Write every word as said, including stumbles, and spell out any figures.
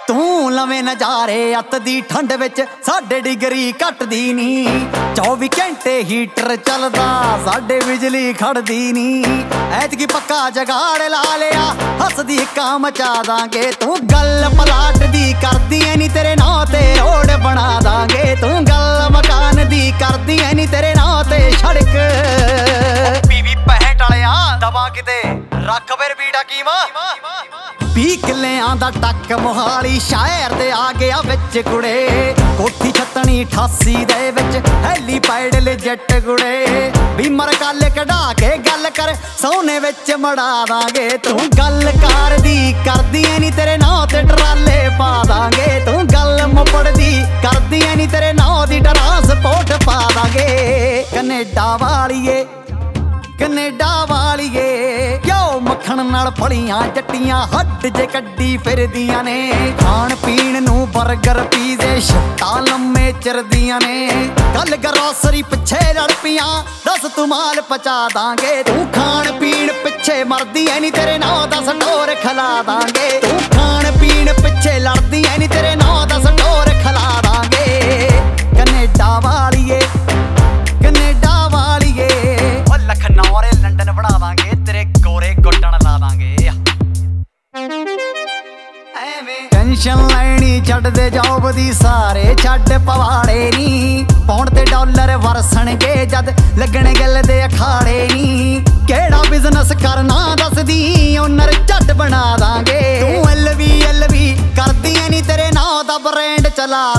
ਤੂੰ ਲਵੇਂ ਨਜ਼ਾਰੇ ਅੱਤ ਦੀ ਠੰਡ ਵਿੱਚ ਸਾਡੇ ਡਿਗਰੀ ਘਟਦੀ ਨੀ। ਚੌਵੀ ਘੰਟੇ ਹੀਟਰ ਚੱਲਦਾ ਸਾਡੇ ਬਿਜਲੀ ਖੜਦੀ ਨੀ। ਐਤਕੀ ਪੱਕਾ ਜਗਾੜ ਲਾ ਲਿਆ ਹੱਸਦੀ ਕਾਂ ਮਚਾ ਦਾਂਗੇ। ਤੂੰ ਗੱਲ ਪਲਾਟ ਦੀ ਕਰਦੀ ਐ ਨੀ ਤੇਰੇ ਨਾਂ ਤੇ ਰੋਡ ਬਣਾ ਦਾਂਗੇ। ਤੂੰ ਗੱਲ ਮਕਾਨ ਦੀ ਕਰਦੀ ਐ ਨੀ ਤੇਰੇ ਨਾਂ ਤੇ ਸੜਕ। ਪੀਵੀ ਪੈਂਹਠ ਵਾਲਿਆ ਦਬਾ ਕਿਤੇ ਰੱਖ ਫਿਰ ਬੀੜਾ ਕੀਮਾ। ਵੀਹ ਕਿੱਲਿਆਂ ਦਾ ਟੱਕ ਮੋਹਾਲੀ ਸ਼ਹਿਰ ਦੇ ਆ ਗਿਆ ਵਿੱਚ ਕੁੜੇ। ਕੋਠੀ ਛੱਤਣੀ ਅਠਾਸੀ ਦੇ ਵਿੱਚ ਹੈਲੀਪੈਡ ਲਿਜਟ ਕੁੜੇ। ਬੀਮਰ ਗੱਲ ਕਢਾ ਕੇ ਗੱਲ ਕਰ ਸੋਨੇ ਵਿੱਚ ਮੜਾ ਦਾਂਗੇ। ਤੂੰ ਗੱਲ ਕਾਰ ਦੀ ਕਰਦੀ ਐ ਨੀ ਤੇਰੇ ਨਾਂ ਤੇ ਟਰਾਲੇ ਪਾ ਦਾਂਗੇ। ਤੂੰ ਗੱਲ ਮੁੱਪੜ ਦੀ ਕਰਦੀ ਐ ਨੀ ਤੇਰੇ ਨਾਂ ਦੀ ਟਰਾਂਸਪੋਰਟ ਪਾ ਦਾਂਗੇ। ਕੈਨੇਡਾ ਵਾਲੀਏ ਕੈਨੇਡਾ ਵਾਲੀਏ ਕਿਉਂ ਮੱਖਣ ਨਾਲ ਫਲੀਆਂ ਜੱਟੀਆਂ ਹੱਡ ਜੇ ਕੱਢੀ ਫਿਰਦੀਆਂ ਨੇ। ਖਾਣ ਪੀਣ ਨੂੰ ਬਰਗਰ ਪੀਜ਼ੇ ਸ਼ਿਫਟਾਂ ਲੰਮੇ ਚਿਰਦੀਆਂ ਨੇ। ਗੱਲ ਗਰੋਸਰੀ ਪਿੱਛੇ ਲੜ ਪੀਆਂ ਦਸ ਤੂੰ ਮਾਲ ਪਚਾ ਦਾਂਗੇ। ਤੂੰ ਖਾਣ ਪੀਣ ਪਿੱਛੇ ਮਰਦੀ ਐ ਨੀ ਤੇਰੇ ਨਾਂ ਦਾ ਸਟੋਰ ਖਲਾ ਦਾਂਗੇ। ਤੂੰ ਖਾਣ ਪੀਣ ਪਿੱਛੇ ਲੜਦੀ ਐ ਨੀ ਤੇਰੇ ਨਾਂ ਦਾ ਸਟੋਰ ਖਲਾ ਦਾਂਗੇ। ਕੈਨੇਡਾ ਵਾਲੀਏ ਕੈਨੇਡਾ ਵਾਲੀਏ ਲਖਨੌਰੇ ਲੰਡਨ ਬਣਾ ਦਾਂਗੇ ਤੇਰੇ ਗੋਰੇ ਗੁੱਡਣ ਲਾ ਦਾਂਗੇ। ਐਵੇਂ ਟੈਨਸ਼ਨ ਲੈਣੀ ਛੱਡਦੇ ਜੌਬ ਦੀ ਸਾਰੇ ਛੱਡ ਪਵਾੜੇ ਨੀ। ਪੌਂਡ ਤੇ ਡਾਲਰ ਵਰਸਣਗੇ ਜਦ ਲੱਗਣੇ ਗਿੱਲ ਦੇ ਅਖਾੜੇ ਨੀ। ਕਿਹੜਾ ਬਿਜ਼ਨਸ ਕਰਨਾ ਦੱਸਦੀ ਓਨਰ ਝੱਟ ਬਣਾ ਦਾਂਗੇ। ਤੂੰ ਐਲ ਵੀ ਐਲ ਵੀ ਕਰਦੀ ਐ ਨੀ ਤੇਰੇ ਨਾਂ ਦਾ ਬ੍ਰਾਂਡ ਚਲਾ